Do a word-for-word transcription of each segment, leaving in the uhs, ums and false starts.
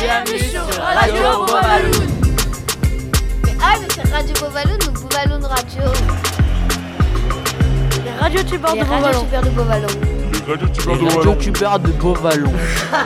Bienvenue sur Radio Bovaloun. Mais ah, mais c'est Radio Bovaloun ou Bovaloun Radio? Les radiotubeurs de Bovaloun. radiotubeurs de Bovaloun. Les radiotubeurs Les radiotubeurs de Bovaloun.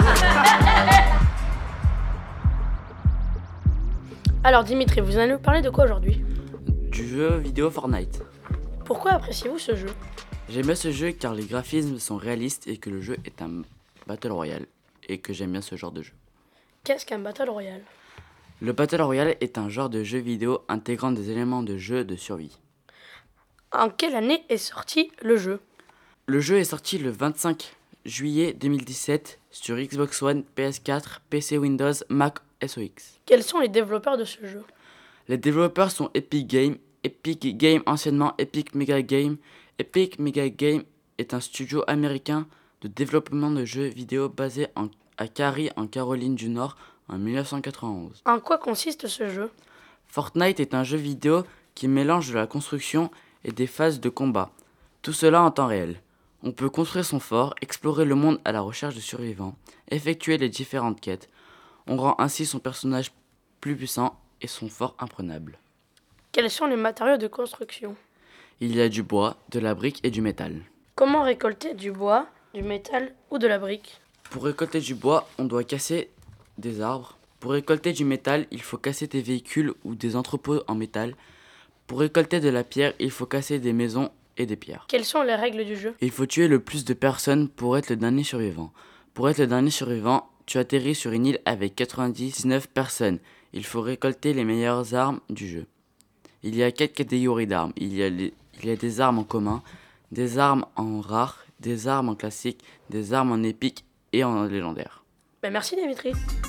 Alors Dimitri, vous allez nous parler de quoi aujourd'hui? Du jeu vidéo Fortnite. Pourquoi appréciez-vous ce jeu? J'aime bien ce jeu car les graphismes sont réalistes et que le jeu est un Battle Royale. Et que j'aime bien ce genre de jeu. Qu'est-ce qu'un Battle Royale? Le Battle Royale est un genre de jeu vidéo intégrant des éléments de jeu de survie. En quelle année est sorti le jeu? Le jeu est sorti le vingt-cinq juillet deux mille dix-sept sur Xbox One, P S quatre, P C Windows, Mac S O X. Quels sont les développeurs de ce jeu? Les développeurs sont Epic Games, Epic Games anciennement Epic Mega Games. Epic Mega Games est un studio américain de développement de jeux vidéo basé en, à Cary en Caroline du Nord en dix-neuf cent quatre-vingt-onze. En quoi consiste ce jeu? Fortnite est un jeu vidéo qui mélange de la construction et des phases de combat. Tout cela en temps réel. On peut construire son fort, explorer le monde à la recherche de survivants, effectuer les différentes quêtes. On rend ainsi son personnage plus puissant et son fort imprenable. Quels sont les matériaux de construction? Il y a du bois, de la brique et du métal. Comment récolter du bois, du métal ou de la brique? Pour récolter du bois, on doit casser des arbres. Pour récolter du métal, il faut casser des véhicules ou des entrepôts en métal. Pour récolter de la pierre, il faut casser des maisons et des pierres. Quelles sont les règles du jeu? Il faut tuer le plus de personnes pour être le dernier survivant. Pour être le dernier survivant, tu atterris sur une île avec quatre-vingt-dix-neuf personnes. Il faut récolter les meilleures armes du jeu. Il y a quatre catégories d'armes. Il y a, les, il y a des armes en commun, des armes en rare, des armes en classique, des armes en épique et en légendaire. Ben merci Dimitri.